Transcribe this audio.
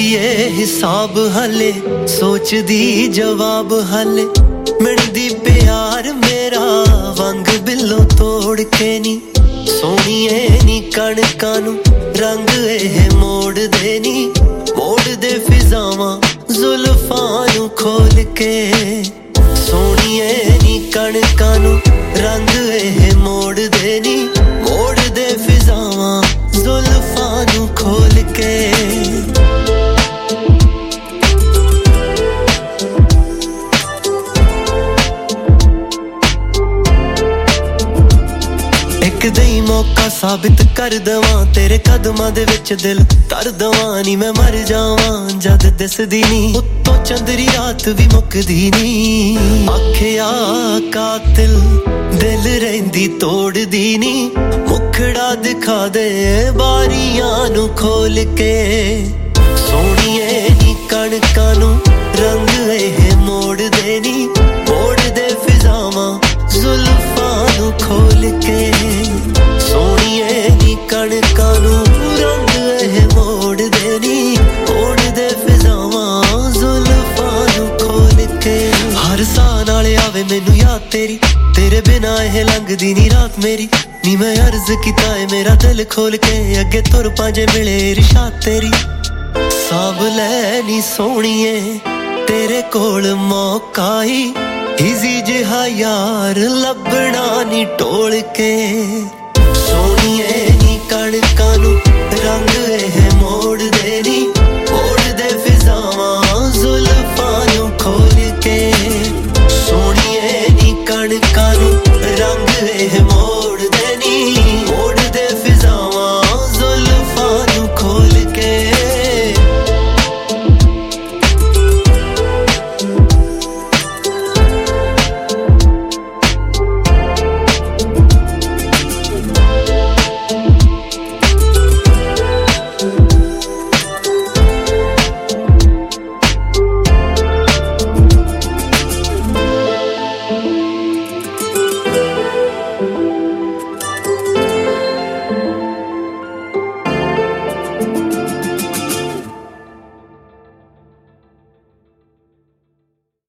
ਏ ਹਿਸਾਬ ਹਲੇ ਸੋਚਦੀ ਜਵਾਬ ਹਲੇ ਮਿਲਦੀ ਪਿਆਰ ਮੇਰਾ ਵੰਗ ਬਿੱਲੋ ਤੋੜ ਕੇ ਨੀ ਸੋਹਣੀਏ ਨੀ ਕਣਕਾਂ ਨੂੰ ਰੰਗ ਇਹ ਮੋੜਦੇ ਨੀ ਮੋੜਦੇ ਫਿਜ਼ਾਵਾਂ ਜ਼ੁਲਫਾਂ ਨੂੰ ਖੋਲ ਕੇ ਸੋਹਣੀਏ ਨੀ ਕਣਕਾਂ ਨੂੰ ਰੰਗ ਇਹ ਮੋੜਦੇ ਨੀ ਮੋੜਦੇ ਫਿਜ਼ਾਵਾਂ ਜ਼ੁਲਫਾਂ ਨੂੰ ਖੋਲ ਕੇ ਇੱਕ ਦਈ ਮੌਕਾ ਸਾਬਿਤ ਕਰ ਦਵਾਂ ਤੇਰੇ ਕਦਮਾਂ ਦੇ ਵਿੱਚ ਦਿਲ ਧਰ ਦਵਾਂ ਨੀ ਮੈਂ ਮਰ ਜਾਵਾਂ ਜਦ ਦਿਸਦੀ ਨੀ ਉੱਤੋਂ ਚੰਦਰੀ ਰਾਤ ਵੀ ਮੁੱਕਦੀ ਨੀ ਆਖਿਆ ਕਾਤਿਲ ਦਿਲ ਰਹਿੰਦੀ ਤੋੜਦੀ ਨੀ ਮੁਖੜਾ ਦਿਖਾ ਦੇ ਬਾਰੀਆਂ ਨੂੰ ਖੋਲ ਕੇ ਸੋਹਣੀਏ ਨੀ ਕਣਕਾਂ ਨੂੰ ਰੰਗ ਇਹ ਮੋੜਦੇ ਨੀ ਮੋੜਦੇ ਫਿਜ਼ਾਵਾਂ ਜ਼ੁਲਫਾਂ ਨੂੰ ਖੋਲ ਕੇ ਸੋਹਣੀਏ ਨੀ ਕਣਕਾਂ ਨੂੰ ਰੰਗ ਇਹ ਮੋੜਦੇ ਨੀ ਮੋੜਦੇ ਫਿਜ਼ਾਵਾਂ ਜ਼ੁਲਫਾਂ ਨੂੰ ਖੋਲ ਕੇ ਹਰ ਸਾਹ ਨਾਲ ਆਵੇ ਮੈਨੂੰ ਯਾਦ ਤੇਰੀ ਤੇਰੇ ਬਿਨਾਂ ਇਹ ਲੰਘਦੀ ਨੀ ਰਾਤ ਮੇਰੀ ਨੀ ਮੈਂ ਅਰਜ਼ ਕੀਤਾ ਏ ਮੇਰਾ ਦਿਲ ਖੋਲ ਕੇ ਅੱਗੇ ਤੁਰ ਪਾਜੇ ਮਿਲੇ ਇਰਸ਼ਾਦ ਤੇਰੀ ਸਾਂਭ ਲੈ ਨੀ ਸੋਹਣੀਏ ਤੇਰੇ ਕੋਲ ਮੌਕਾ ਹੀ ਇਜ਼ੀ ਜਿਹਾ ਯਾਰ ਲੱਭਣਾ ਨੀ ਟੋਲ ਕੇ